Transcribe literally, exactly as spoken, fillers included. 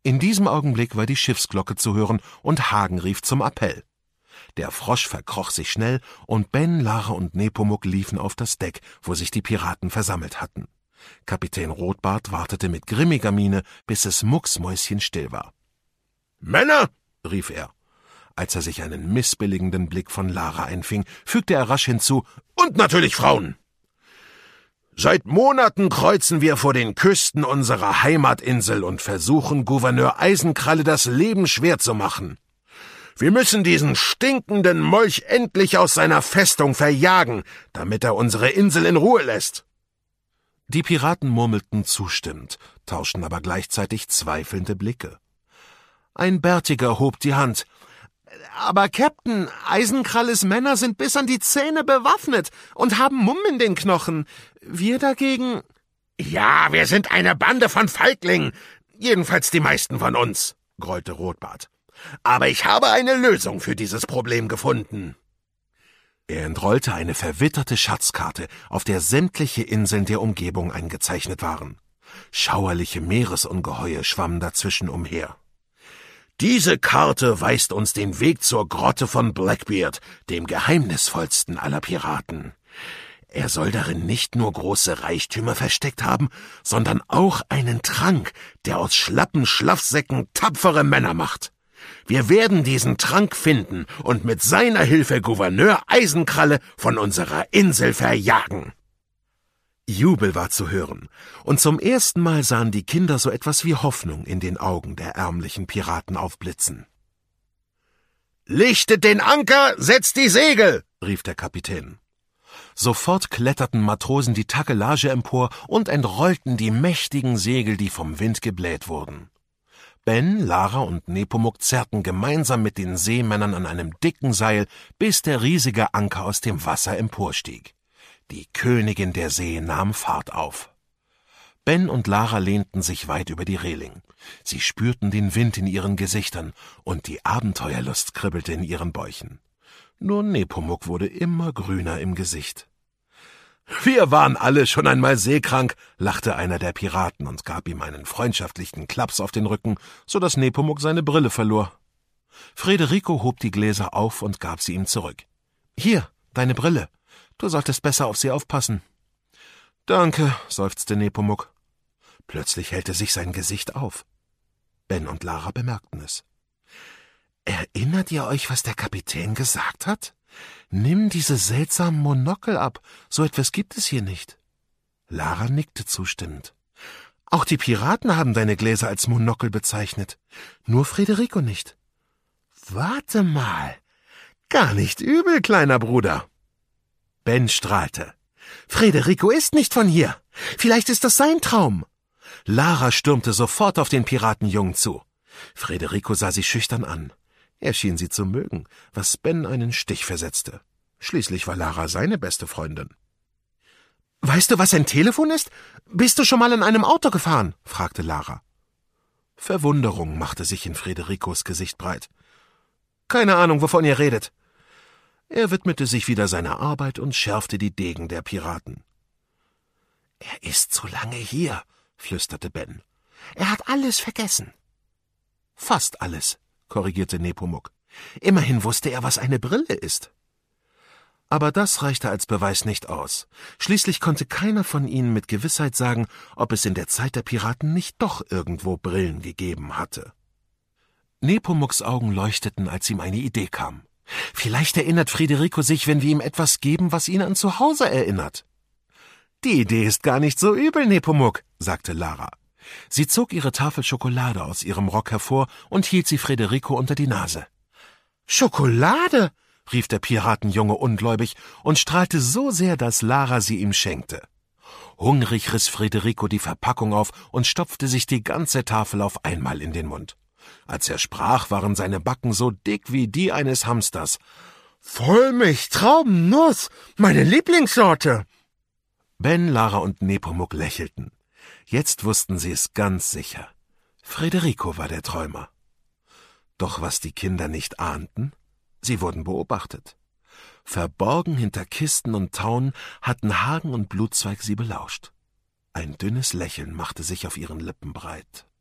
In diesem Augenblick war die Schiffsglocke zu hören, und Hagen rief zum Appell. Der Frosch verkroch sich schnell, und Ben, Lara und Nepomuk liefen auf das Deck, wo sich die Piraten versammelt hatten. Kapitän Rotbart wartete mit grimmiger Miene, bis es mucksmäuschenstill war. »Männer«, rief er. Als er sich einen missbilligenden Blick von Lara einfing, fügte er rasch hinzu, »und natürlich Frauen!« »Seit Monaten kreuzen wir vor den Küsten unserer Heimatinsel und versuchen, Gouverneur Eisenkralle das Leben schwer zu machen. Wir müssen diesen stinkenden Molch endlich aus seiner Festung verjagen, damit er unsere Insel in Ruhe lässt.« Die Piraten murmelten zustimmend, tauschten aber gleichzeitig zweifelnde Blicke. Ein Bärtiger hob die Hand. »Aber, Captain, Eisenkralles Männer sind bis an die Zähne bewaffnet und haben Mumm in den Knochen. Wir dagegen...« »Ja, wir sind eine Bande von Feiglingen, jedenfalls die meisten von uns«, grollte Rotbart. »Aber ich habe eine Lösung für dieses Problem gefunden.« Er entrollte eine verwitterte Schatzkarte, auf der sämtliche Inseln der Umgebung eingezeichnet waren. Schauerliche Meeresungeheuer schwammen dazwischen umher. »Diese Karte weist uns den Weg zur Grotte von Blackbeard, dem geheimnisvollsten aller Piraten. Er soll darin nicht nur große Reichtümer versteckt haben, sondern auch einen Trank, der aus schlappen Schlafsäcken tapfere Männer macht. Wir werden diesen Trank finden und mit seiner Hilfe Gouverneur Eisenkralle von unserer Insel verjagen.« Jubel war zu hören, und zum ersten Mal sahen die Kinder so etwas wie Hoffnung in den Augen der ärmlichen Piraten aufblitzen. »Lichtet den Anker, setzt die Segel«, rief der Kapitän. Sofort kletterten Matrosen die Takelage empor und entrollten die mächtigen Segel, die vom Wind gebläht wurden. Ben, Lara und Nepomuk zerrten gemeinsam mit den Seemännern an einem dicken Seil, bis der riesige Anker aus dem Wasser emporstieg. Die Königin der See nahm Fahrt auf. Ben und Lara lehnten sich weit über die Reling. Sie spürten den Wind in ihren Gesichtern, und die Abenteuerlust kribbelte in ihren Bäuchen. Nur Nepomuk wurde immer grüner im Gesicht. »Wir waren alle schon einmal seekrank«, lachte einer der Piraten und gab ihm einen freundschaftlichen Klaps auf den Rücken, so dass Nepomuk seine Brille verlor. Federico hob die Gläser auf und gab sie ihm zurück. »Hier, deine Brille. Du solltest besser auf sie aufpassen.« »Danke«, seufzte Nepomuk. Plötzlich hellte sich sein Gesicht auf. Ben und Lara bemerkten es. »Erinnert ihr euch, was der Kapitän gesagt hat? Nimm diese seltsamen Monokel ab, so etwas gibt es hier nicht.« Lara nickte zustimmend. »Auch die Piraten haben deine Gläser als Monokel bezeichnet, nur Federico nicht.« »Warte mal, gar nicht übel, kleiner Bruder.« Ben strahlte. »Federico ist nicht von hier. Vielleicht ist das sein Traum.« Lara stürmte sofort auf den Piratenjungen zu. Federico sah sie schüchtern an. Er schien sie zu mögen, was Ben einen Stich versetzte. Schließlich war Lara seine beste Freundin. »Weißt du, was ein Telefon ist? Bist du schon mal in einem Auto gefahren?« fragte Lara. Verwunderung machte sich in Federicos Gesicht breit. »Keine Ahnung, wovon ihr redet.« Er widmete sich wieder seiner Arbeit und schärfte die Degen der Piraten. »Er ist zu lange hier«, flüsterte Ben. »Er hat alles vergessen.« »Fast alles«, korrigierte Nepomuk. »Immerhin wusste er, was eine Brille ist.« Aber das reichte als Beweis nicht aus. Schließlich konnte keiner von ihnen mit Gewissheit sagen, ob es in der Zeit der Piraten nicht doch irgendwo Brillen gegeben hatte. Nepomuks Augen leuchteten, als ihm eine Idee kam. Vielleicht erinnert Federico sich, wenn wir ihm etwas geben, was ihn an zu Hause erinnert. »Die Idee ist gar nicht so übel, Nepomuk«, sagte Lara. Sie zog ihre Tafel Schokolade aus ihrem Rock hervor und hielt sie Federico unter die Nase. »Schokolade?« rief der Piratenjunge ungläubig und strahlte so sehr, dass Lara sie ihm schenkte. Hungrig riss Federico die Verpackung auf und stopfte sich die ganze Tafel auf einmal in den Mund. Als er sprach, waren seine Backen so dick wie die eines Hamsters. »Vollmilch-Traubennuss, meine Lieblingssorte!« Ben, Lara und Nepomuk lächelten. Jetzt wussten sie es ganz sicher. Federico war der Träumer. Doch was die Kinder nicht ahnten, sie wurden beobachtet. Verborgen hinter Kisten und Taunen hatten Hagen und Blutzweig sie belauscht. Ein dünnes Lächeln machte sich auf ihren Lippen breit.